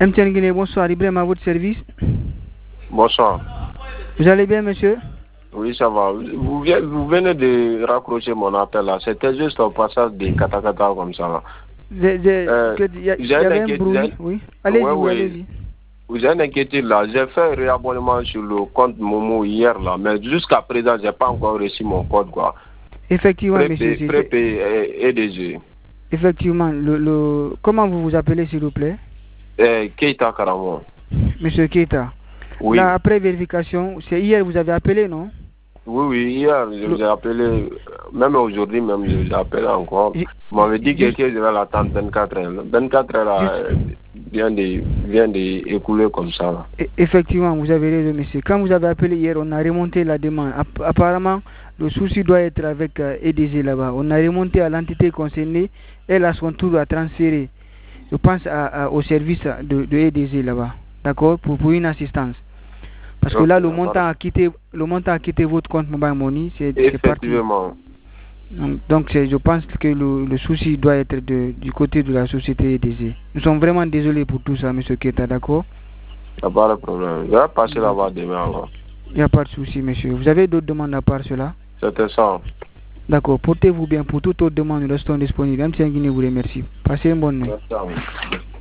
MTN Guinée, bonsoir. Ibrahim à votre service. Bonsoir. Vous allez bien, monsieur? Oui, ça va. Vous venez de raccrocher mon appel là. C'était juste au passage des katakata comme ça là. Il y avait un bruit. Oui. Allez-y, allez-y. Vous avez une inquiétude là. J'ai fait un réabonnement sur le compte Momo hier là, mais jusqu'à présent, j'ai pas encore reçu mon code quoi. Effectivement, monsieur. Prépay EDG. Effectivement. Comment vous vous appelez, s'il vous plaît? Keita Karamo. Monsieur Keita. Oui. Là, après vérification, c'est hier vous avez appelé, non? Oui, hier, je vous ai appelé, même aujourd'hui, même je vous ai appelé encore. Vous m'avez dit que je vais l'attendre 24 heures. 24 heures là, vient d'écouler comme ça. Là. Effectivement, vous avez raison, monsieur. Quand vous avez appelé hier, on a remonté la demande. Apparemment, le souci doit être avec EDG là-bas. On a remonté à l'entité concernée. Elle, à son tour, a transféré, je pense, au service de EDG là-bas. D'accord? Pour une assistance. Parce que là, le montant a quitté votre compte Mobile Money, c'est parti. Effectivement. Donc, je pense que le souci doit être du côté de la société EDG. Nous sommes vraiment désolés pour tout ça, M. Keita, d'accord? Il n'y a pas de problème. Je vais passer là-bas demain alors. Il n'y a pas de souci, monsieur. Vous avez d'autres demandes à part cela? C'était ça. D'accord. Portez-vous bien. Pour toute autre demande, nous restons disponibles. MTN Guinée vous remercie. Passez une bonne nuit. Merci.